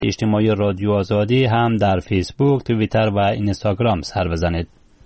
اجتماعی رادیو آزادی هم در فیسبوک، توییتر و اینستاگرام سر بزنید.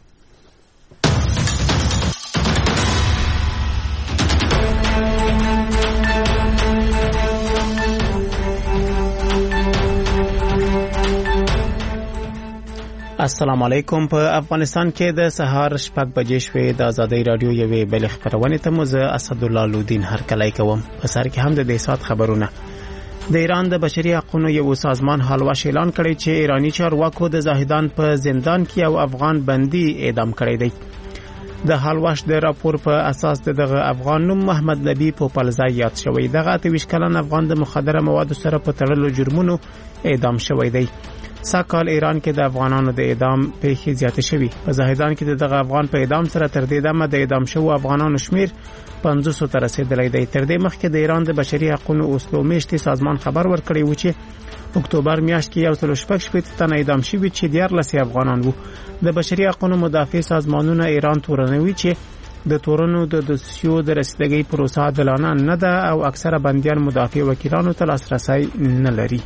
السلام علیکم. په افغانستان کې د سهار 6 بجې شوې د آزادۍ رادیو یوې بل خبرونه ته مزه اسدالله لودین هرکلی کوم. په سر کې هم د دې سات خبرونه. د ایران د بشري حقوقو یو سازمان حالواش اعلان کړی چې ایرانی چارواکو د زاهدان په زندان کې یو افغان بندي اعدام کړی دی. د حالواش د راپور په اساس دغه افغان نوم محمد نبی په پلزای یاد شوی. دغه 23 کلن افغان د مخدره موادو سره په تړلو جرمونو اعدام شوی دی. ساکال ایران کې د افغانانو د اعدام پیښې زیاتې شوي. په زاهدان کې دغه افغان په اعدام سره تر دې دمه د اعدام شوو افغانانو شمیر 500 ته رسیدلی دی. تر دې مخکې د ایران د بشري حقوقو اوسلو میشتي سازمان خبر ورکړی و چې اکتوبر میاشت کې 116 تنه اعدام شوي چې 14 افغانان وو. د بشري حقوقو مدافع سازمانونه ایران تورنوي چې د تورنو د دوسیو د رسیدګۍ پروسه عادلانه نه ده او اکثره بندیان مدافع وکیلانو ته لاسرسي نه لري.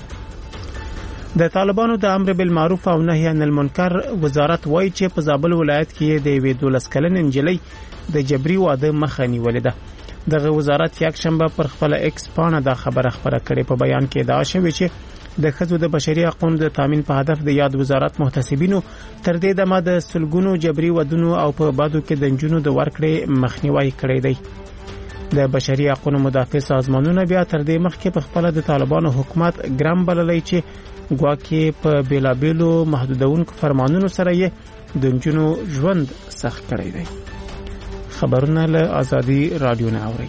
د طالبانو د امر بالمعروف او نهي عن المنکر وزارت وایي چې په زابل ولایت کې د 12 کلن انجلۍ د جبري واده مخه نیولې ده. دغه وزارت یک شنبه پر خپل ایکس پاڼه دا خبره کړې. په بیان کې دا شوی چې د ښځو د بشري حقوقو د تامین په هدف د یاد وزارت محتسبینو تر دې دمه د سلګونو جبري ودونو او په بادو کې د جنونو د ورکړې مخنیوي کړی دی. د بشري حقوقو مدافع سازمانونه بیا تر دې مخکې په خپل د طالبانو حکومت ګرام بللی چې ګواکې په بیلابیلو محدودونکو فرمانونو سره یې د جنونو ژوند سخت کړی دی. خبرونه له آزادي رادیو نه اوري.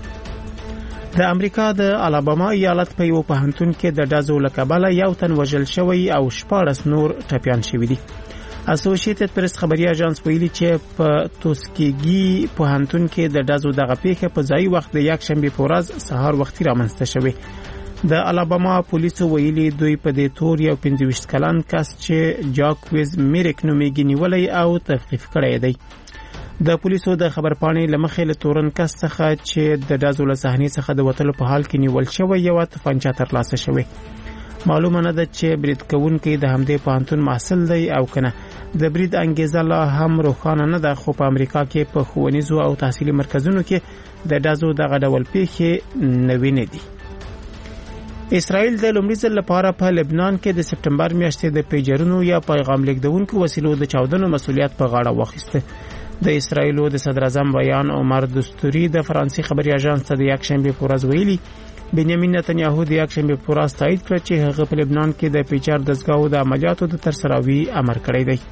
د امریکا د الاباما ایالت په یو پوهنتون کې د ډزو له کبله یو تن وژل شوی او 14 نور ټپیان شوي دي. اسوسییټډ پریس خبري اژانس ویلي چې په توسکیګي پوهنتون کې د ډزو دغه پیښه په ځای وخت د یک شنبه په ورځ سهار وختي رامنځته شوه. د الاباما پولیسو ویلي دوی په دې تور یو 25 کلن کس چې جاکویز میریک نومیږي نیولای او تفقیف کړی دی. د پولیسو د خبرپاڼې لمخې له تورن کس څخه چې د ډزو له صحنې څخه د وتلو په حال کې نیول شوی یو تفنګچه ترلاسه شوی. معلومه نه ده چې برید کوونکی د همدې پوهنتون محصل دی او کنه. د برید انګیزه لا هم روښانه نه ده، خو په امریکا کې په ښوونیزو او تحصیلي مرکزونو کې د ډزو دغه ډول پیښې نوې نه دي. اسرائیل د لومړي ځل لپاره په لبنان کې د سپټمبر میاشتې د پیجرونو یا پیغام لیږدونکو وسیلو د چاودنو مسؤلیت په غاړه واخیسته. د اسرائیل د صدر اعظم بیان عمر دستوري د فرانسې خبري اژانس ته د یک شنبه په ورځ ویلي بنیامین نتنیاهو د یک شنبه په ورځ تایید کړ چې هغه په لبنان کې د پیچر دستګاو د عملیاتو د ترسروي امر کړی دی.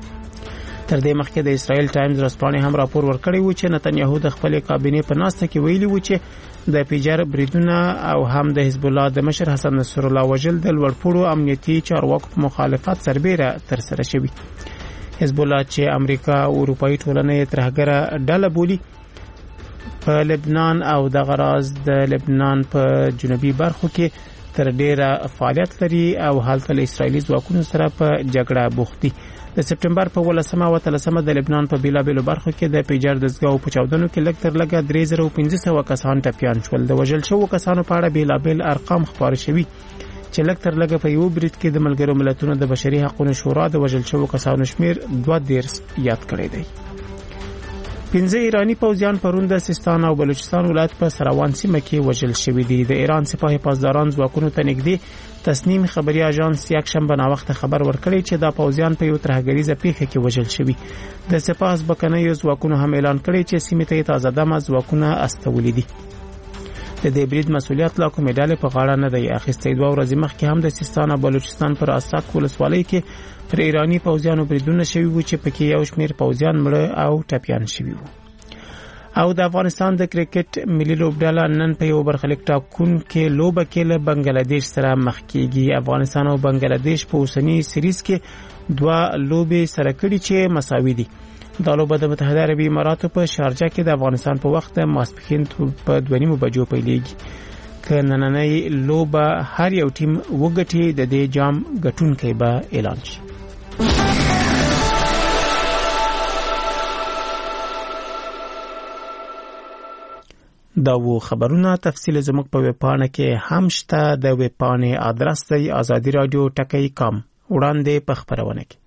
تر دې مخکې د اسرائیل ټایمز ورځپاڼې هم راپور ورکړی و چې نتنیاهو د خپل کابینې په ناسته کې ویلي و چې د پیجر بریدونه او هم د حزب الله د مشر حسن نصر الله وجل د لوړپوړو امنیتي چارواکو په مخالفت سربېره ترسره شوی. حزب الله چې امریکا او اروپאי ټولنې ترهګره ډله بولي په لبنان او د غراز د لبنان په جنوبي برخو کې تر ډیره فعالیت لري او هلته له اسرایلی ځواکونو سره په جګړه بوخت دي. د سپټمبر په 13 او 13 د لبنان په بیلابیلو برخو کې د پیجر دستګاو په چاودنو کې لږ تر لږه 3500 کسان ټپیان شول. د وژل شوو کسانو په اړه بیلابیل ارقام خبر شوي چې لږ تر لږه په یو برید کې د ملګرو ملتونو د بشري حقوقو شورا د وژل شوو کسانو شمیر 22 یاد کړی دی. 15 ایرانی پوځیان پرون د سیستان او بلوچستان ولایت په سروان سیمه کې وژل شوي دي. د ایران سپاه پاسداران ځواکونو ته نږدې تسنیم خبري اژانس یک شنبه ناوخته خبر ورکړی چې دا پوځیان په یو ترهګریزه پیښه کې وژل شوي. د سپاه ځواکونو ځواکونو هم اعلان کړی چې سیمه ته تازه دمه ځواکونه استولې دي. د دې برید مسؤلیت لا کومې ډلې په غاړه نه دی اخیستی. 2 ورځې مخکې هم د سیستان او بلوچستان پر اساک ولسوالۍ کې پر ایرانی پوځیانو بریدونه شوي وو چې پکې یو شمېر پوځیان مړه او ټپیان شوي وو. او د افغانستان د کرکټ ملي لوبډله نن په یو برخلیک ټاکونکې لوبه کې له بنگلاديش سره مخ کیږي. افغانستان او بنگلاديش په اوسنی سریز کې 2 لوبې سره کړي چې مساوي دي. دا لوبه د متحده عربي اماراتو په شارجه کې د افغانستان په وخت ماسپښین په 2:30 بجو پیلېږي. که نننۍ لوبه هر یو ټیم وګټي د دې جام ګټونکی به اعلان شي. دا و خبرونه تفصیل زموږ په ویبپاڼه کې هم شته. د ویبپاڼې ادرس دی azadiradio.com. وړاندې په خبرونه کې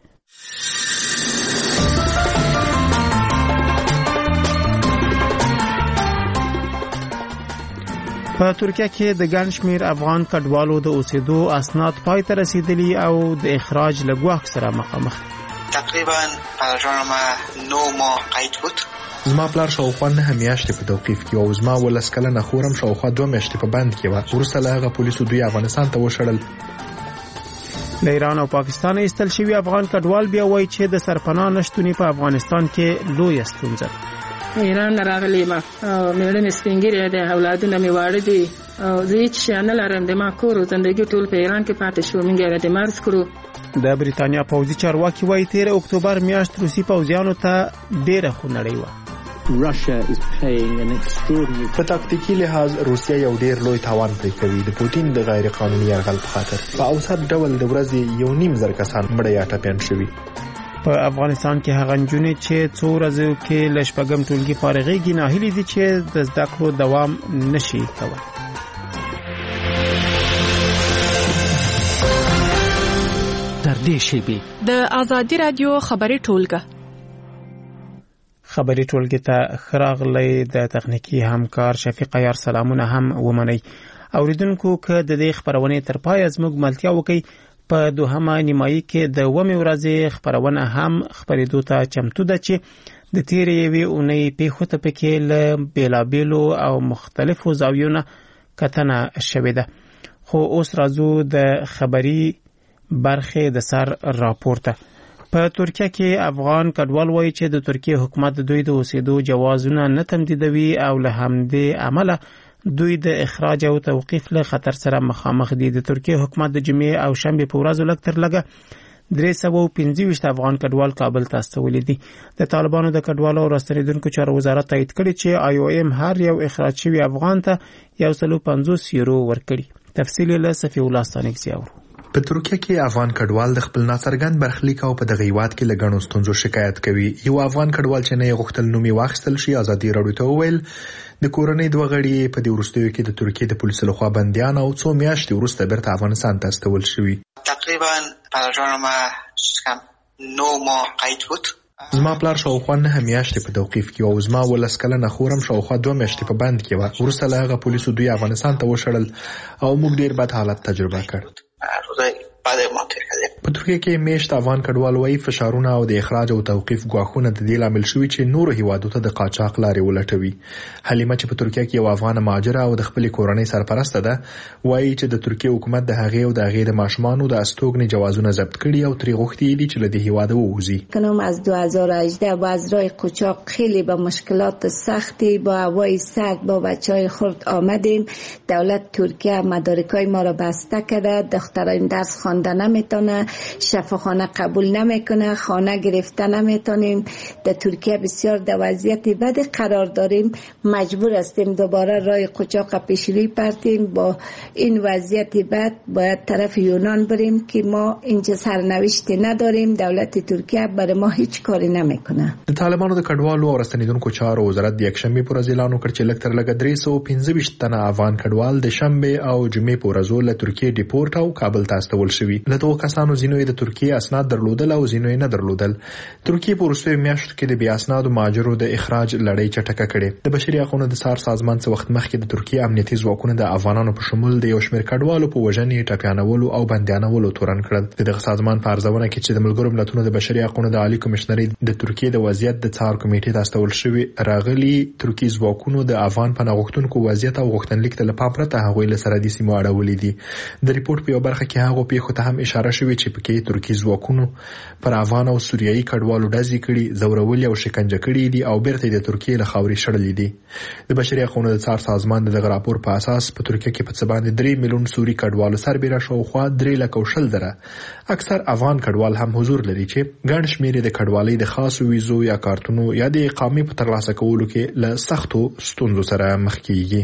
په ترکیه کې د ګڼ شمېر افغان کډوالو د اوسېدو اسناد پای ته رسیدلي او د اخراج له ګواښ سره مخامخ. تقریبا پلانجان ما 9 ماه قید بود. زما پلار شاوخوا 9 میاشتې په توقیف کې او زما 12 کلنه خورم شاوخوا 2 میاشتې په بند کې و. وروسته له هغه پولیسو دوی افغانستان ته وشړل. له ایران او پاکستان ایستل شوي افغان کډوال بیا وایي چې د سرپناه نشټونی په افغانستان کې لوی ستونزه. ایران راغلی ما مېړه سپینګری د اولادونه مې واړه دي او زه هیڅ شی نه لرم. د ما کور او زندګي ټول په ایران کې پاتې شو. موږ یې د مرز کړو. د بریتانیا پوځي چارواکي وایي 13 اکتوبر میاشت روسي پوځیانو ته ډېره خونړۍ وه. په تاکتیکي لحاظ روسیا یو ډېر لوی تاوان پرې کوي د پوتین د غیر قانوني یرغل په خاطر. په اوسط ډول د ورځې 1.5 کسان مړه یا ټپیان شوي. په افغانستان کې هغه نجونې چې څو ورځې کې له شپږم ټولګي فارغېږي ناهیلې دي چې د زده کړو دوام نشي کولی. در دې شیبې د آزادي رادیو خبري ټولګه خبري ټولګه ته خراغلی د تخنیکی همکار شفیق عیار سلامونه هم ومني. اوریدونکو که د دې خبرونه تر پای زموږ ملتیا وکي په دوهمه نیمایي کې د ومه ورځې خبرونه هم خبرېدو ته چمتو ده چې د تیرې یوې اونۍ پیښو ته پکې له بیلابیلو او مختلفو زاویو کتنه شوې ده. خو اوس راځو د خبري برخې د سر راپورته. په ترکیه کې افغان کډوال وایي چې د ترکیه حکومت دوی د اوسېدو جوازونه نه تمدیدوي او له همدې عمله دوی د اخراج او توقیف له خطر سره مخامخ دي. د ترکیه حکومت د جمعې او شنبه په ورځو لږ تر لږه 325 افغان کډوال کابل ته استولي دي. د طالبانو د کډوالو او راستنیدونکو چارو وزارت تایید کړی چې IOM هر یو اخراج شوی افغان ته 150 یورو ورکړي. تفصیل له صفی الله ستانکزی اورو. په ترکیه کې افغان کډوال د خپل ناڅرګند برخلیک او په دغه هیواد کې لګڼو ستونزو شکایت کوي. یو افغان کډوال چې نه غوښتل نومي واخیستل شي آزادي راډیو ته وویل د کورنۍ دوه غړي په دې وروستیو کې د ترکیه د پولیسو لخوا بندیان او څو میاشتې وروسته بیرته افغانستان ته استول شوي. تقریبا پلانجان ما 9 ماه قید بود. زما پلار شاوخوا 9 میاشتې په توقیف کې او زما 12 کلنه خورم شاوخوا 2 میاشتې په بند کې و. وروسته له هغه پولیسو دوی افغانستان ته وشړل او موږ ډیر بد حالت تجربه کړ. په ترکیه کې میشت افغان کډوال وایي فشارونه او د اخراج او توقیف ګواښونه د دې لامل شوي چې نورو هیوادو ته د قاچاق لارې ولټوي. حلیمه چې په ترکیه کې یو افغان مهاجره او د خپل کورنۍ سرپرسته ده وایي چې د ترکیه حکومت د هغې او د هغې د ماشومانو د استوګنې جوازونه ضبط کړي او ترې غوښتي دي چې له دې هیواده ووځي. کنم از 2018 با از راه قاچاق خیلی با مشکلات سختی با هوای سرد با بچهای خرد آمدیم. دولت ترکیه مدارکای ما را بسته کرده. دختران درس خوانده نمیتونه، شفاخانه قبول نمیکنه، خانه گرفته نمیتونیم. در ترکیه بسیار در وضعیت بد قرار داریم. مجبور هستیم دوباره راه قاچاق پیشروی پرتیم. با این وضعیت بد باید طرف یونان بریم که ما اینجا سرنوشتی نداریم. دولت ترکیه برای ما هیچ کاری نمیکنه. طالبانو د کډوالو او راستنیدونکو چارو وزارت د یکشنبه پر ورځ اعلان وکړ چې لږ تر لږه 325 تنه افغان کډوال د شنبه او جمعې پر ورځو له ترکیه ډیپورټ او کابل ته استول شوي. له دوه کسانو زینوی د ترکیه اسناد درلودل او زینوی نه درلودل. ترکیه په وروستیو میاشتو کې د بیا اسنادو مهاجرو د اخراج لړۍ چټکه کړې. د بشري حقوقو د څار سازمان څخه وخت مخکې د ترکیه امنیتي ځواکونو د افغانانو په شمول د یو شمېر کډوالو په وژنې، ټپیانولو او بندیانولو تورن کړل. دغه سازمان په ارزونه کې چې د ملګرو ملتونو د بشري حقوقو د عالی کمشنري د ترکیه د وضعیت د څار کمیټې ته استول شوی راغلي ترکیه ځواکونو د افغان پناه غوښتونکو وضعیت او غوښتنلیک ته لپاره پرته هغوی له سرحدي سیمو اړولې دي. د ریپورت په یو برخه کې هغه پیښو ته هم اشاره شوې چې پکې ترکیه ځواکونو پر افغان او سوریایي کډوالو ډزې کړي، ځورولې او شکنجه کړي دي او بیرته د ترکیه له خاورې شړلې دي. د بشري حقوقو د څار سازمان دغه راپور په اساس په ترکیه کې په څه باندې 3 میلیون سوري کډوالو سربېره شاوخوا 3,000,000 اکثر افغان کډوال هم حضور لري چې ګڼ شمېر د کډوالۍ د خاصو ویزو یا کارتونو یا د اقامې په ترلاسه کولو کې له سختو ستونزو سره مخ کیږي.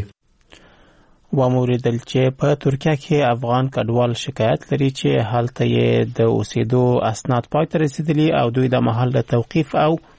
وموریدل چې په ترکیه کې افغان کډوال شکایت لري چې هلته یې د اوسېدو اسناد پای ته رسیدلي او دوی د محل توقیف او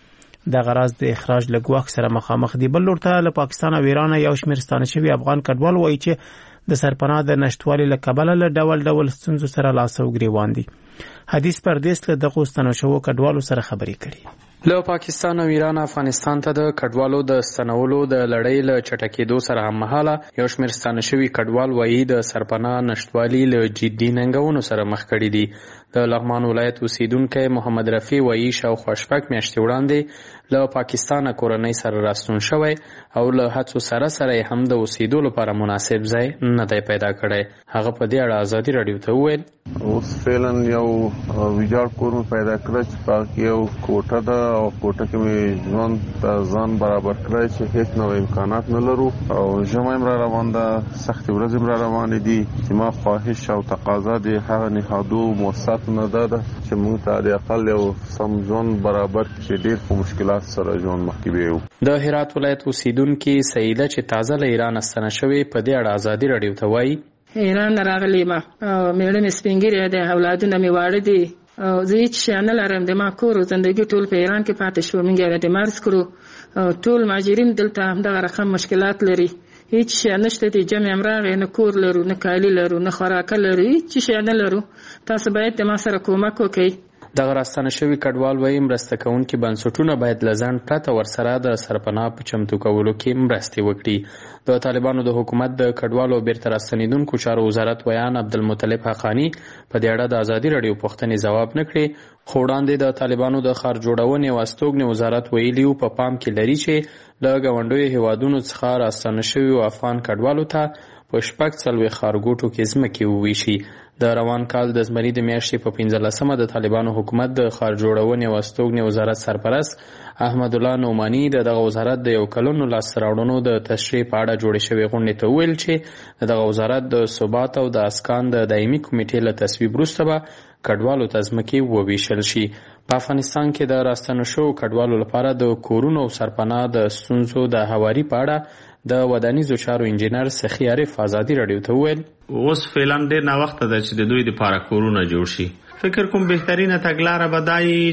د غراض د اخراج له ګواښ سره مخامخ دي. بل لورته له پاکستان او ایران یو شمېر ستانه شوي افغان کډوال وایي چې د سرپناه د نشټوالي له کبله له ډول ستونزو سره لاس او ګریوان دي. حدیث پردیس له دغو ستنو شوو کډوالو سره خبرې کړي. له پاکستان او ایران افغانستان ته د کډوالو د ستنولو د لړۍ له چټکېدو سره هممهاله یو شمېر ستانه شوي کډوال وایي د سرپناه نشټوالي له جدي ننګونو سره مخ کړي دي. د لغمان ولایت اوسیدونکی محمد رفیع وایي شاوخوا 6 میاشتې وړاندې له پاکستانه کورنۍ سره راستون شوی او له هڅو سره هم د اوسېدو لپاره مناسب ځای نه دی پیدا کړی. هغه په دې اړه ازادي راډیو ته وویل اوس فعلا یو ویجاړ کور مې پیدا کړی چې پاک یو کوټه ده او کوټه کې مې ژوند ته ځان برابر کړی چې هیڅ نوې امکانات نه لرو او ژمی را روان ده، سختې ورځې را روانې دي چې ما خواهش او تقاضا د هغه نهادو مؤسساتو نه ده چې موږ ته د اقل یو سم ژوند برابر چې ډېر په مشکلات سره ژوند مخکې بیو. د هرات ولایت اوسیدونکي سعیده چې تازه له ایران ستنه شوې په دې اړه ازادي راډیو ته وایي ایران راغلی ما میړه مې سپینګیری دی، اولادونه مې واړه دي، زه هیڅ شی نه لرم، د ما کور زندگی ټول په ایران کې پاتې شو. موږ د مرز کړو، ټول مهاجرین دلته همدغه رقم مشکلات لري، هیڅ شی نشته دی، جمع هم راغی، نه کور لرو، نه کالی لرو، نه خوراکه لرو، هیڅ شی نه لرو. تاسو باید د ما سره کومک وکړئ. دغه راستنه شوي کډوال وایي مرسته کوونکي بنسټونه باید له ځنډ پرته ورسره د سرپناه په چمتو کولو کې مرستې وکړي. د طالبانو د حکومت د کډوالو بیرته راستنېدونکو چارو وزارت ویان عبدالمطلب حقانی په دې اړه د ازادي راډیو پوښتنې ځواب نه کړې، خو وړاندې د طالبانو د ښار جوړونې او استوګنې وزارت ویلي و په پام کې لري چې له ګاونډیو هیوادونو څخه راستنه شویو افغان کډوالو ته په 4 ښارګوټو کې ځمکې وویشي. د روان کال د زمري د میاشتې په 15مه د طالبانو حکومت د ښار جوړونې او استوګنې وزارت سرپرست احمد الله نعماني دغه وزارت د 1 کلونو لاسته راوړنو د تشریح په اړه جوړې شوې غونډې ته وویل چې دغه وزارت د ثبات او د اسکان د دایمي کمیټې له تصویب وروسته به کډوالو ته ځمکې وویشل شي. په افغانستان کې د راستنو شوو کډوالو لپاره د کورونو او سرپناه د ستونزو د هواري په اړه د ودانیزو چارو انجینر سخی عارف ازادي راډیو ته وویل اوس فعلا ډېر ناوخته ده چې د دوی لپاره کورونه جوړ شي. فکر کوم بهترینه تګلاره به دا وي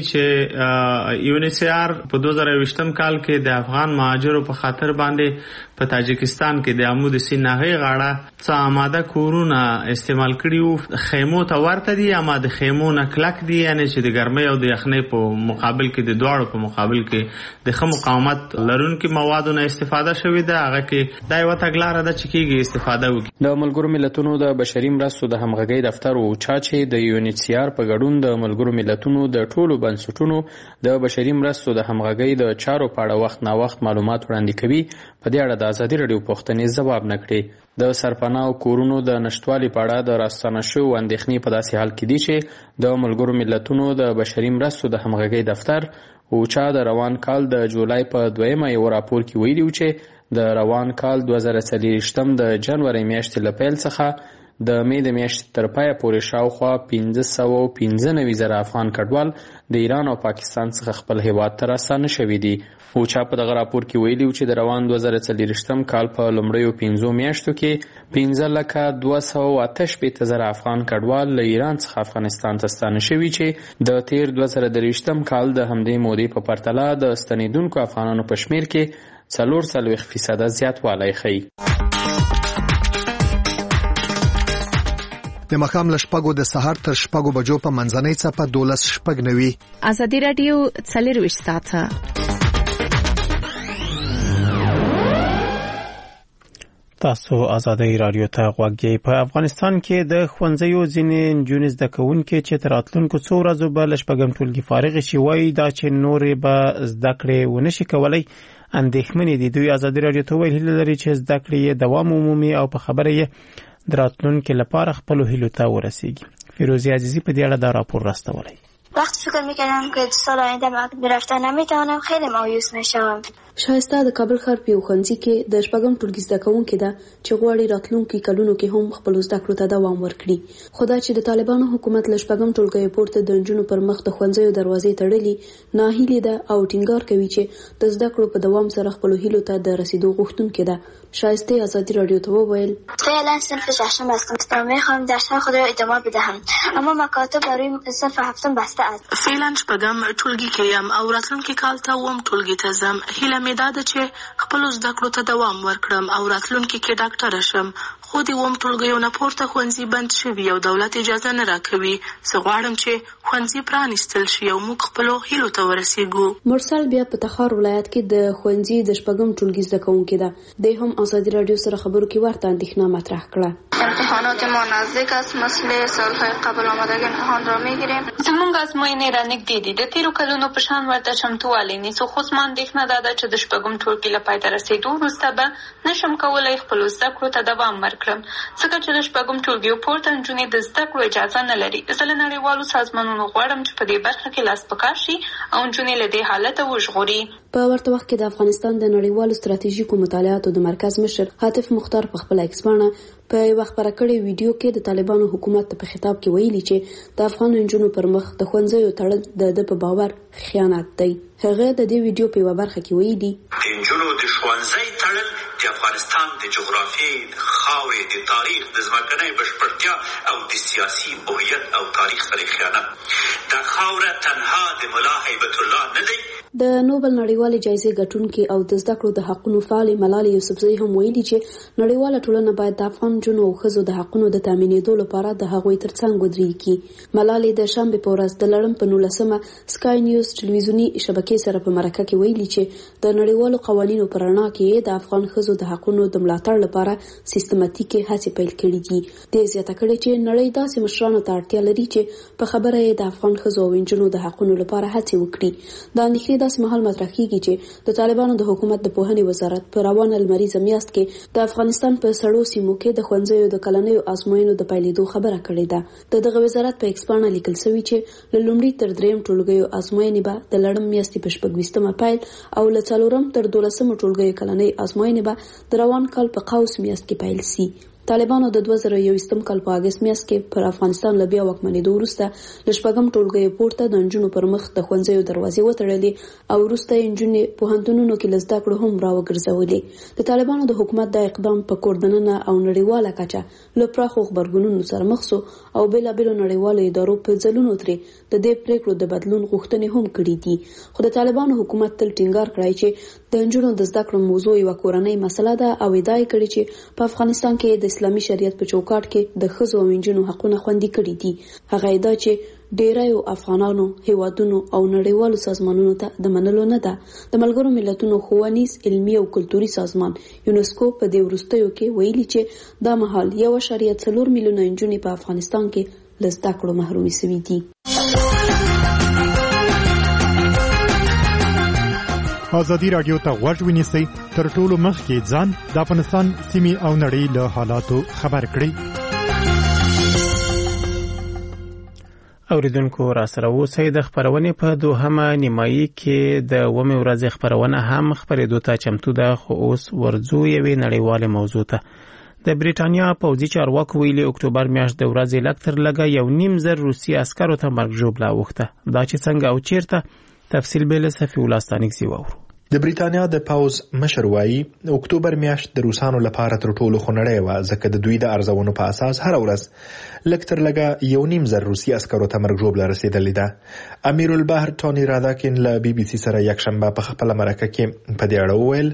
چې یونیسیار په 2020 کال کې د افغان مهاجرو په خاطر باندې په تاجکستان کې د عمود سیناغې غاړه څه آماده کورونه استعمال کړي وو. خیمو ته ورته دي اما د خیمو نه کلک دي، یعنی چې د ګرمۍ او د یخنۍ په مقابل کې د دواړو په مقابل کې د ښه مقاومت لرونکي موادو نه استفاده شوې ده. هغه کې دا یوه تګلاره ده چې کېږي استفاده وکړي. د ملګرو ملتونو د بشري مرستو د همغږۍ دفتر اوچا چې د یونیسیار په ګډون د ملګرو ملتونو د ټولو بنسټونو د بشري مرستو د همغږۍ د چارو په اړه وخت نا وخت معلومات وړاندې کوي، په دې اړه د ازادي راډیو پوښتنې ځواب نه کړې. د سرپناه او کورونو د نشټوالي په اړه د راستنه شوو اندېښنې په داسې حال کې دي چې د ملګرو ملتونو د بشري مرستو د همغږۍ دفتر اوچا د روان کال د جولای په 2مه یو راپور کې ویلي و چې د روان کال 2023 د جنوري میاشتې له پیل څخه د مې د میاشتې تر پایه پورې شاوخوا 595 زره افغان کډوال د ایران او پاکستان څخه خپل هیواد ته راستانه شوي دي. اوچا په دغه راپور کې ویلي و چې د روان 2023 کال په لومړیو 5 میاشتو کې 15,288 زره افغان کډوال له ایران څخه افغانستان ته ستانه شوي چې د تیر 2023 کال د همدې مودې په پرتله د ستنېدونکو افغانانو په شمیر کې 40% زیاتوالی ښیي. د مخام لشپګو د سحر تر شپګو بجو په منځنۍ څپه 12:90. ازادي راډیو 24 ساعته. تاسو ازادي راډیو ته غوږ یې. په افغانستان کې د ښوونځیو ځینې نجونې زده کوونکې چې تر راتلونکو څو ورځو به له شپږم ټولګي فارغ شي وایي دا چې نورې به زده کړې ونه شي کولی اندېښمنې دي. دوی ازادي راډیو ته ویل هیله لري چې زده کړې یې دوام ومومي او په خبره یې د راتلونکي لپاره خپل هیلو ته ورسیږي. فیروزی عزیزی په دې اړه دا راپور راستولی. وقتی فکر میکردم که سال آینده مکتب رفتن نمیتوانم خیلی مایوس میشم. شایسته د کابل ښار په ښوونځي کې د شپږم ټولګي زده کوونکې ده چې غواړي راتلونکي کلونو کې هم خپل زده کړو ته دوام ورکړي. خو دا چې د طالبانو حکومت له شپږم ټولګي پورته د نجونو پر مخ د ښوونځیو دروازې تړلي ناهیلې ده او ټینګار کوي چې د زده کړو په دوام سره خپل هیلو ته د رسیدو غوښتونکې ده. شایسته ازادي راډیو ته وویل فعلا صنف ششم هستم و میخواهم درس‌های خود را ادامه بدهم اما مکاتب برای صنف هفتم بسته فعلا شپږم ټولګي کې یم او راتلونکي کال ته اووم ټولګي ته ځم. هیله مې دا ده چې خپلو زده کړو ته دوام ورکړم او راتلونکي کې ډاکټره شم. خو د اووم ټولګیو نه پورته ښوونځي بند شوي او دولت اجازه نه راکوي. زه غواړم چې ښوونځي پرانیستل شي او موږ خپلو هیلو ته ورسیږو. مرسل بیا په تخار ولایت کې د ښوونځي د شپږم ټولګي زده کوونکې ده. د هم ازادي رادیو سره خبرو کې ورته اندېښنه مطرح کړه. امتحانات ما نزدیک است. مسئله سالهای قبل آمدگی امتحان را میگیریم. زمونږ ازموینې را نږدې دي. د تیرو کلونو په شان ورته چمتووالی نیسو. خو زما اندېښنه دا ده چې د شپږم ټولګي له پای ته رسېدو وروسته به نشم کولی خپلو زده کړو ته دوام ورکړم، ځکه چې د شپږم ټولګیو پورته نجونې د زده کړو اجازه نه لري. زه له نړیوالو سازمانونو غواړم چې په دې برخه کې لاس په کار شي او نجونې له دې حالته وژغوري. په ورته وخت کې د افغانستان د نړیوالو ستراتیژیکو مطالعاتو د مرکز مشر حاتف مختار په خپل ایکس باندې په یو خبره کړې ویډیو کې د طالبانو حکومت په خطاب کې ویلي چې د افغان نجونو پر مخ د ښوونځیو تړل د په باور خیانت دی. هغه د دې ویډیو په برخه کې ویلي د نجونو د ښوونځي تړل د افغانستان د جغرافیې، د خاورې، د تاریخ، د ځمکنۍ بشپړتیا او د سیاسي هویت او تاریخ سره خیانت. دا خاوره تنها د ملا هیبت الله نه دی. د نوبل نړیوالې جایزې ګټونکي او د زده کړو د حقونو فعال ملالۍ یوسفزۍ هم ویلي چې نړیواله ټولنه باید د افغان نجونو او ښځو د حقونو د تامینېدو لپاره د هغوی ترڅنګ ودرېږي. ملالۍ د شنبې په ورځ د لړم په 19مه سکای نیوز ټلویزیوني شبکې سره په مرکه کې ویلي چې د نړیوالو قوانینو پر رڼا کې د افغان ښځو د حقونو د ملاتړ لپاره سیستماتیکي هڅې پیل کړې دي. د زیاته کړې چې نړۍ داسې مشرانو ته اړتیا لري چې په خبره یې د افغان ښځو او نجونو د حقونو لپاره هڅې وکړي. د اندېښنې داسې مهال مطرح کیږي چې د طالبانو د حکومت د پوهنې وزارت په روانه لمریزه میاشت کې د افغانستان په سړو سیمو کې د ښوونځیو د کلنیو ازموینو د پیلېدو خبره کړې ده. دغه وزارت په ایکس باندې لیکل شوی چې له لومړي تر دریم ټولګیو ازموینې به د لړم میاشتې په 26مه پیل او له څلورم تر 12مه ټولګیو کلنۍ ازموینې به د روان کال په قوس میاشت کې پیل شي. طالبانو د 2021 کال په اگست میاشت کې پر افغانستان له بیا واکمنېدو وروسته له شپږم ټولګیو پورته د نجونو پر مخ د ښوونځیو دروازې وتړلې او وروسته یې نجونې پوهنتونونو کې له زده کړو هم راوګرځولې. د طالبانو د حکومت د اقدام په کوردننه او نړیواله کچه له پراخو غبرګونونو سره مخ شو او بېلابېلو نړیوالو ادارو په ځلونو ترې د دې پریکړو د بدلون غوښتنې هم کړې دي. خو د طالبانو حکومت تل ټینګار کړی چې د نجونو د زده کړو موضوع یوه کورنۍ مسله ده او ادعا یې کړې چې په افغانستان کې د اسلامي شریعت په چوکاټ کې د ښځو او نجونو حقونه خوندي کړي دي. هغه ادعا چې ډیرایو افغانانو، هیوادونو او نړیوالو سازمانونو ته د منلو نه ده. د ملګرو ملتونو ښوونیز، علمي او کلتوري سازمان یونسکو په دې وروستیو کې ویلي چې دا مهال 1.4 میلیونه نجونې په افغانستان کې له زده کړو محرومې شوي دي. ازادي رادیو ته غوږ ونیسئ، تر ټولو مخکې ځان د افغانستان سیمې او نړۍ له حالاتو خبر کړئ. اوریدونکو را سره اوسئ. د خبرونې په دوهمه نیمایي کې د اومې ورځې خبرونه هم خبرېدو ته چمتو ده، خو اوس ورځو یوې نړیوالې موضوع ته. د بریټانیا پوځي چارواکو ویلي اکتوبر میاشت د ورځې لږ تر لږه 1.5 روسي عسکرو ته مرګ ژوبله اوښته. دا چې څنګه او چیرته تفصیل به له صفي الله ستانکزي واورو. د بریټانیا د پوز مشر وایي اکتوبر میاشت د روسانو لپاره تر ټولو خونړۍ وه، ځکه د دوی د ارزونو په اساس هر ورځ لږ تر لږه 1.5 روسي عسکرو ته مرګ ژوبله رسېدلې ده. امیر البحر ټوني راداکین له بي بي سي سره یکشنبه په خپله مرکه کې په دې اړه وویل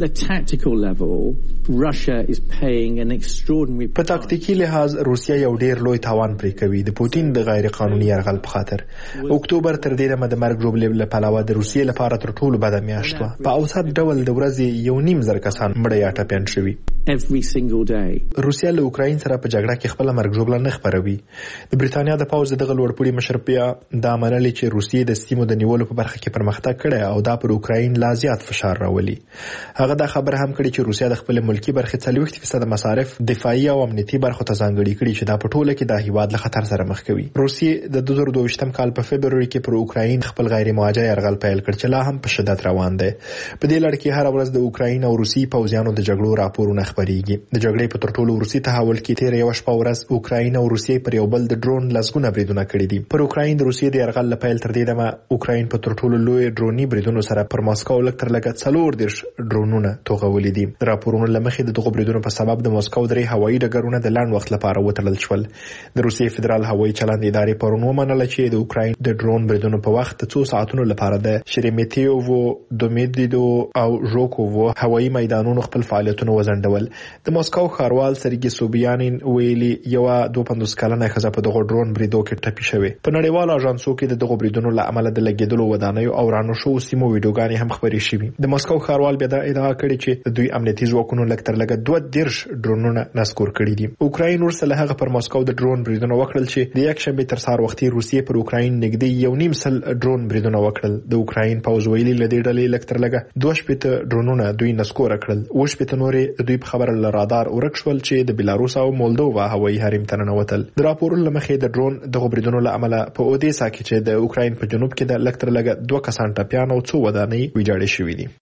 په تاکتیکي لحاظ روسیا یو ډیر لوی تاوان پرې کوي د پوتین د غیر قانوني یرغل په خاطر. اکتوبر تر دې دمه د مرګ ژوبلې له پلوه د روسیې لپاره تر ټولو بده میاشت وه. په اوسط ډول د ورځې 1.5 کسان مړه یا ټپیان شوي. روسیا له اوکراین سره په جګړه کې خپله مرګ ژوبله نه خپروي. د بریټانیا د پوځ دغه لوړپوړي مشر بیا دا منلې چې روسیې د سیمو د نیولو په برخه کې پرمختګ کړی او دا پر اوکراین لا زیات فشار راولي. هغه دا خبره هم کړې چې روسیا د خپل ملکی برخې 40% مصارف دفاعي او امنیتي برخو ته ځانګړي کړي چې دا په ټوله کې د هیواد له خطر سره مخ کوي. روسیې د 2022 کال په فبرवरी کې پر اوکراین خپل غیر مواجه یرغل پیل کړ چې لا هم په شدت روان دی. په دې لړ کې هر ورځ د اوکراین او روسي پوځیانو د جګړو راپورونه خبريږي. د جګړې په تر ټولو وروستي تحول کې تیر یو شپه ورځ اوکراین او روسي پر یو بل د ډرون لسګونه بریدونه کړي دي. پر اوکراین د روسي د يرغل لپاره تر دې دمه اوکراین په تر ټولو لوی ډروني بریدونو سره پر ماسکو لکتر لګت 4 ډرونونه توغولې دي. راپورونه لمخې د دغه بریدونو په سبب د ماسکو درې هوایي ډګرونه د لاند وخت لپاره وتړل شول. د روسیې فدرال هوایي چلند ادارې پرون ومنله چې د اوکراین د ډرون بریدونو په وخت 2 ساعتونو لپاره د شرمتیوو، دومیدیدو او ژوکوو هوایي میدانونو خپل فعالیتونه وزندول. د ماسکو ښاروال سرګي سوبیانین ویلي یو 52 کلنه ښځه په دغه ډرون بریدو کې ټپي شوې. په نړیوالو اژانسو کې دغه بریدونو له امله د لګیدلو ودانیو او رانو شو سیمو ویډیوګانې هم خبرې شوې. د ماسکو ښاروال بیا د ادعا کړې چې دوی امنیتي ځواکونو لکتر لګ 2 ډرونونه نسکور کړي دي. اوکراین ورسره هغه پر ماسکو د ډرون بریدونه وکړل چې د یک شنبه تر سهار وختي روسیې پر اوکراین نږدې 1.5 ډرون بریدونه وکړل. د اوکراین پوځ ویلي لدې ډلې لکتر لګ 2 ډرونونه دوی نسکور کړل. 2 نورې دوی په خبر له رادار ورک شول چې د بلاروس او مولدووا هوایي حریم ته ننوتل. د راپورونو لمخې د ډرون د بریدونو له امله په اودیسا کې چې د اوکراین په جنوب کې د لکتر لګ 2 کسان ټپيان او 2 ودانۍ ویجاړې شوې دي.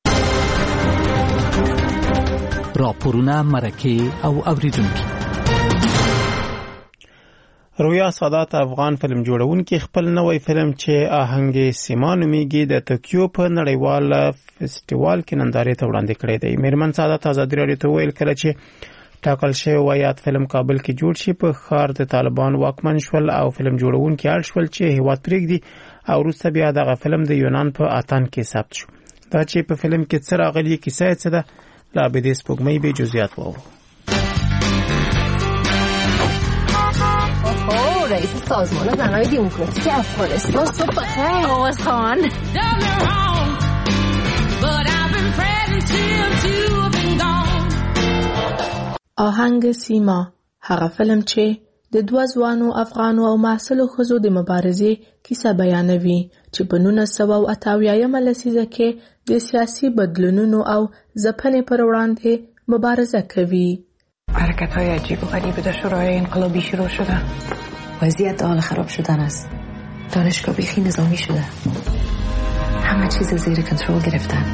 راپورونه مرکه او اوریدونکو. رویا سادات افغان فلم جوړونکي خپل نوې فلم چې آهنګ سیما نومیږي د توکیو په نړیوال فستیوال کې نندارې ته وړاندې کړی دی. میرمن سادات آزادي راډیو ته ویل کله چې ټاکل شوی وایات فلم کابل کې جوړ شي په ښار د طالبان واکمن شول او فلم جوړونکي اړ شول چې هیواد پرېږدي او وروسته بیا دغه فلم د یونان په اتن کې ثبت شو. دا چې په فلم کې څه راغلي کیسه څه ده لا به دې سپوږمۍ به جزئیات وو. رئیس سازمان زنای دموکراتیک افغانستان صبح بخیر آواز خان. آهنگ سیما هغه فلم چې د 2 ځوانو افغانو او محصلو ښځو د مبارزې کیسه بیانوي چې په 1988 لسیزه کې د سیاسي بدلونونو او ځپنې پر وړاندې مبارزه کوي. حرکت‌های عجیب و غریب در شورای انقلابی شروع شده. وضعیت حال خراب شدن است. دانشگاه بیخی نظامی شده. همه چیز زیر کنترل گرفتن.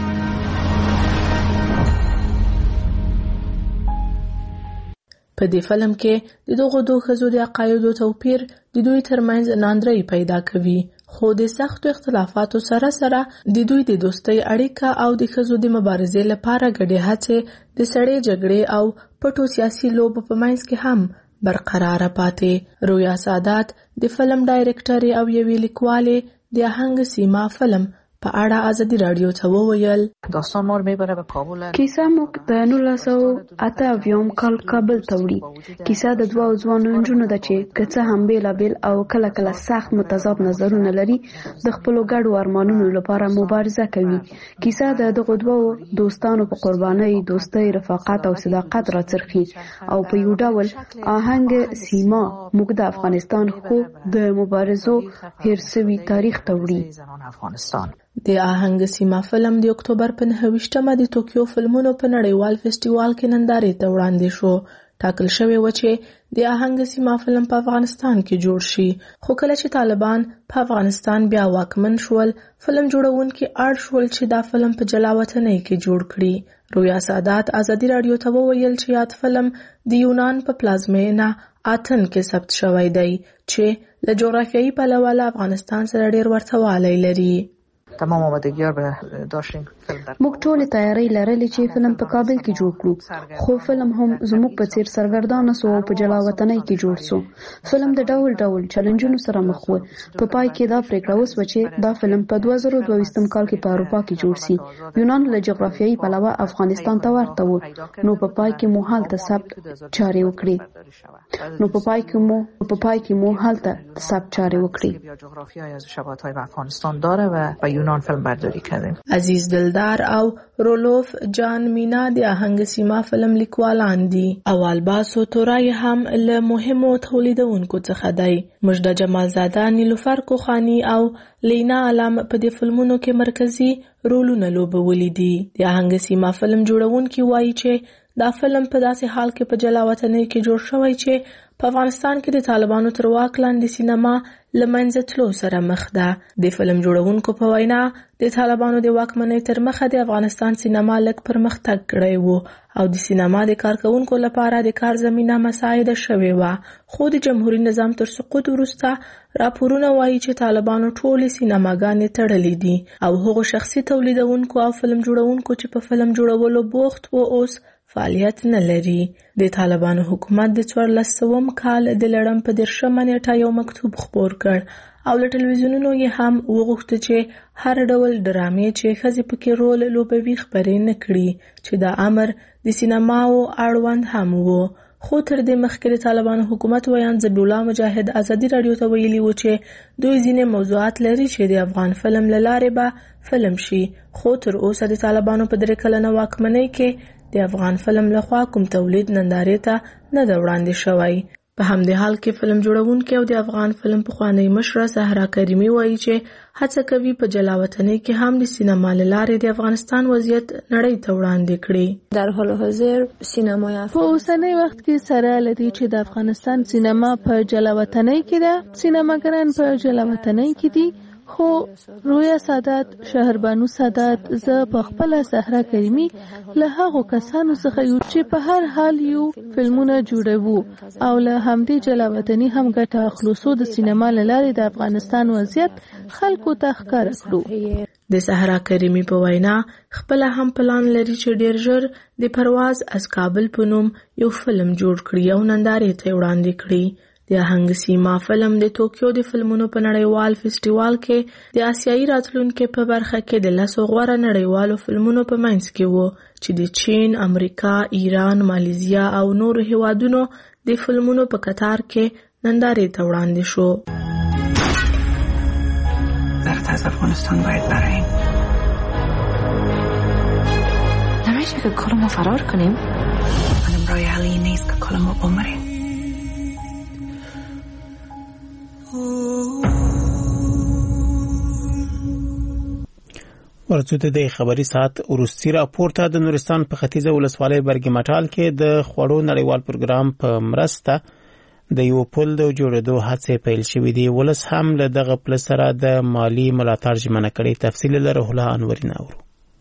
په دې فلم کې د دغو دوه ښځو د عقایدو توپیر د دوی ترمنځ ناندرۍ پیدا کوي، خو د سختو اختلافاتو سره سره د دوی د دوستۍ اړیکه او د ښځو د مبارزې لپاره ګډې هڅې د سړې جګړې او پټو سیاسي لوبو په منځ کې هم برقراره پاتې. رویا سادات د فلم ډایرکټر او یوې لیکوالې د آهنګ سیما فلم په اړه آزادي راډیو ته وویل. داستان ما رو میبره به کابل. کیسه موږ د 1988 کال کابل ته وړي. کیسه د 2 ځوانو نجونو ده چې که څه هم بیلابیل او کله کله سخت متضاد نظرونه لري د خپلو ګډو ارمانونو لپاره مبارزه کوي. کیسه د دغو 2 دوستانو په قربانۍ، دوستۍ، رفاقت او صداقت راڅرخي او په یو ډول آهنګ سیما موږ د افغانستان خو د مبارزو هیر سوي تاریخ ته وړي. د آهنګ سیما فلم د اکتوبر په 9 د توکیو فلمونو په نړیوال فستیوال کې نندارې ته وړاندې شو. ټاکل شوی و چې د آهنګ سیما فلم په افغانستان کې جوړ شي، خو کله چې طالبان په افغانستان بیا واکمن شول، فلم جوړونکي اړ شول چې دا فلم په جلا وطنۍ کې جوړ کړي. رویا سادات آزادي راډیو ته وویل چې یاد فلم د یونان په پلازمینه اتن کې ثبت شوی دی چې له جغرافیایي پلوه له افغانستان سره ډیر ورته والی لري. تمام آمادگی‌ها به داشتیم. موږ ټول تیاری لرلې چې فلم په کابل کې جوړ کړو، خو فلم هم زموږ په څیر سرګردانه سو او په جلا وطنۍ کې جوړ سو. فلم د ډول چیلنجونو سره مخ و. په پای کې دا پریکړه وسوه چې دا فلم په 2022 کال کې په اروپا کې جوړ سي. یونان له جغرافیایي پلوه افغانستان ته ورته و، نو په پای کې مو هلته ثبت چارې وکړې. جغرافیای از شباهت‌های به افغانستان داره و یونان فیلم برداری کردیم. عزیز دلدار او رولوف جان مینا د آهنګ سیما فلم لیکوالان دي او الباسو تورای هم له مهمو تولیدونکو څخه دی. مجده جمال زاده، نیلوفر کوخانی او لینا علم په دې فلمونو کې مرکزی رولونه لوبولي دي. د آهنګ سیما فلم جوړونکي وایي چې دا فلم په داسې حال کې په جلا وطنۍ کې جوړ شوی چې په افغانستان کې د طالبانو تر واک لاندې سینما له منځه تلو سره مخ ده. د فلم جوړونکو په وینا د طالبانو د واکمنۍ تر مخه د افغانستان سینما لږ پرمختګ کړی وو او د سینما د کارکونکو لپاره د کار زمینه مساعده شوې وه. خو د جمهوریت نظام تر سقوط وروسته راپورونه وایي چې طالبانو ټولې سینماګانې تړلې دي او هغو شخصي تولیدونکو او فلم جوړونکو چې په فلم جوړولو بوخت و اوس فعالیت نه لري. د طالبانو حکومت د 1400 کال د لړم په 10 نیټه یو مکتوب خپور کړ او له ټلویزیونونو یې هم وغوښته چې هر ډول ډرامې چې ښځې پکې رول لوبوي خپرې نه کړي، چې دا امر د سینماو اړوند هم وو. خو تر دې مخکې د طالبانو حکومت ویان ذبیح الله مجاهد ازادي رادیو ته ویلي و چې دوی ځینې موضوعات لري چې د افغان فلم له لارې به فلم شي. خو تر اوسه د طالبانو په 3 کلنه واکمنۍ کې د افغان فلم لخوا کوم تولید نندارې ته نه ده وړاندې شوی. په همدې حال کې فلم جوړونکي او د افغان فلم پخوانی مشره صحرا کریمي وایي چې هڅه کوي په جلاوطنۍ کې هم د سینما له لارې د افغانستان وضعیت نړۍ ته وړاندې کړي. در حال حاضر سینمای په اوسنی وخت کې سره لدی چې د افغانستان سینما په جلاوطنۍ کې ده، سینماګران په جلاوطنۍ کې دي. خو رویا سادات، شهربانو سادات، زه په خپل صحرا کریمي له هغو کسانو څخه یو چې په هر حال یو فلمونه جوړوو او له همدې جلاوطنۍ هم ګټه اخلو، سو د سینما له لارې د افغانستان وضعیت خلکو ته ښکاره کړو. د صحرا کریمي په وینا خپل هم پلان لري چې ډیر ژر د پرواز از کابل په نوم یو فلم جوړ کړي او نندارې ته وړاندې کړي. د آهنګ سیما فلم د ټوکیو د فلمونو په نړیوال فیسټیوال کې د آسیایي راتلونکو په برخه کې د 10 غوره نړیوالو فلمونو په منځ کې وو چې د چین، امریکا، ایران، مالیزیا او نورو هیوادونو د فلمونو په قطار کې نندارې ته وړاندې شو. از افغانستان باید براییم. نمیشه که کلمو فرار کنیم. منم رای حلی نیست که کلمو بمریم. ورڅو د خبري سات وروستي راپور ته د نورستان په ختیځه ولسوالۍ برګ مټال کې د خوړو نړیوال پروګرام په مرسته د یو پل د جوړېدو هڅې پیل شوې دي. ولس هم له دغه پل سره د مالی ملاتړ ژمنه کړې. تفصیل لري الله انوري ناورو.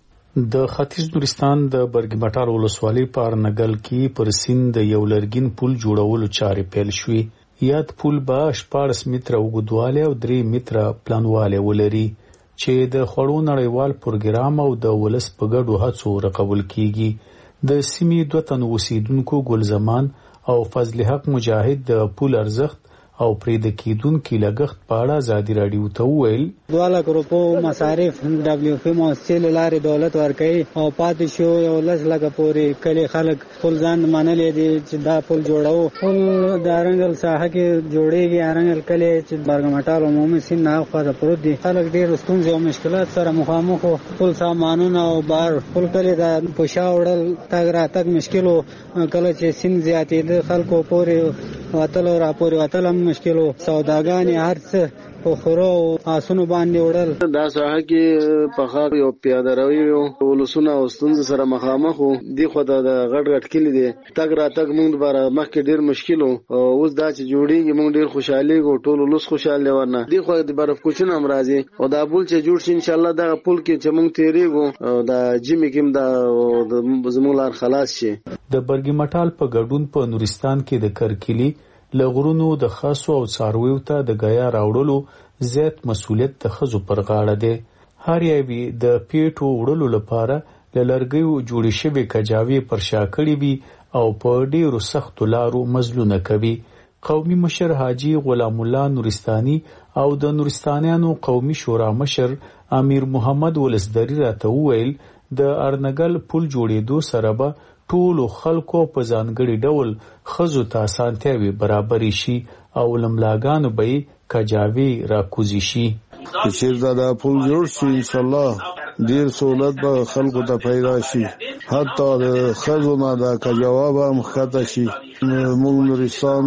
د ختیځ نورستان د برګ مټال ولسوالۍ په ارنګل کې پر سیند یو لرګین پل جوړولو چارې پیل شوې. یاد پل به 14 متره اوږدوالی او 3 متره پلانوالی ولري چې د خوړو نړیوال پروګرام او د ولس په ګډو هڅو رقبول کیږي. د سیمې 2 تن اوسیدونکو ګل زمان او فضل حق مجاهد د پول ارزښت او پرې د کیدونکو لګښت په اړه ازادي رادیو ته وویل 2 لک روپو مصارف WF مؤسسې لارې دولت ورکړي او پاتې شو 10 لک پورې کلی خلک خپل ځان منلې دي چې دا پل جوړاو. پل د ارنګل ساحه کې جوړیږي. ارنګل کلی چې برګمټال عمومي سیند نه خواته پروت دي. خلک ډېر ستونزې او مشکلات سره مخامخ او خپل سامانونه او بار خپل کلی د پوشا وړل تاګ راتګ مشکلو کله چې سیند زیاتېده خلکو پورې واتل را پورې واتل مشکلو سوداګانې هر څه په خورو آسونو باندې وړل. دا ساحه کې په خاط یو پیاده روي او ولسونه او ستونزې سره مخامخ وو. دی خو د غټ غټ کلی دی تګ را تګ موږ لپاره مخکې ډیر مشکل وو. اوس دا چې جوړیږي موږ ډیر خوشاله یو. ټول ولس خوشاله ورنه دی خو د برف کوچن هم راځي او دا پول چې جوړ شي ان شاء الله دا پول کې چې موږ تیریږو دا جمی کې دا زموږ لار خلاص شي. د برګی مټال په ګډون په نورستان کې د کرکلی لغرونو د خاصو او څارویو ته د غیا راوړلو زیات مسولیت د خزو پر غاړه دی. هر یوی د پیټو وړلو لپاره د لرګیو جوړې شوی کجاوی پر شا کړی وي او په ډیرو سختو لارو مزلونه کوي. قومي مشر حاجی غلام الله نورستاني او د نورستانیانو قومي شورا مشر امیر محمد ولسدری راته وویل د ارنګل پل جوړېدو سره به ټول خلکو په ځانګړي ډول خزو ته اسانتیاوي برابرې شي او لملاګانو به کجاوي راکوزي شي. چې دا پل جوړ شي ان شاء الله ډیر سہولت به خلکو ته پیدا شي. حتی خزو نه دا کجاوه به مخته شي. موږ نورستان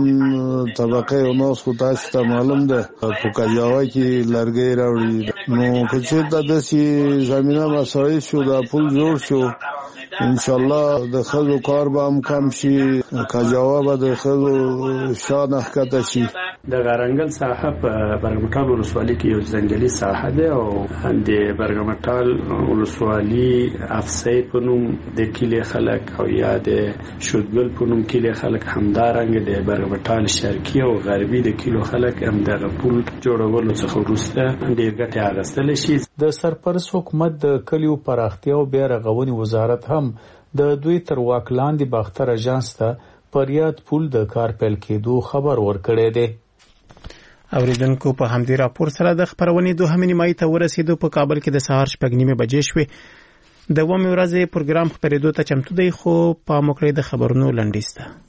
طبقه او ناس خو تاسو ته معلوم ده په کجاوه کې لرګي راوړي. نو که چې دا د زمينه مسایل شو دا پل جوړ شو ان شاء الله د خزو کار به هم کم شي که جواب د خزو شان حکته شي. د غرنګل ساحه په برګمټال ولسوالۍ کې یو ځنګلي ساحه ده او د برګمټال ولسوالۍ افسای په نوم د کلی خلک او یا د شودګل په نوم کلی خلک همدارنګ د برګمټال شرقي او غربي د کلو خلک هم د پل جوړولو څخه وروسته ډېر ګټه اخیستل شي. د سرپرست حکومت د کلیو پراختیا او بیا رغونې وزارت هم د دوی تر واک لاندې باختر اژانس ته پریاد پل د کار پیل کېدو خبر ورکړی دی. اوریدونکو په همدې راپور سره د خبرونې دوهمې نیمایي ته ورسېدو. په کابل کې د سهار 6:30 بجې شوې. د اومې ورځې پروګرام خپرېدو ته چمتو دی، خو په موکړې د خبرونو لنډیز ته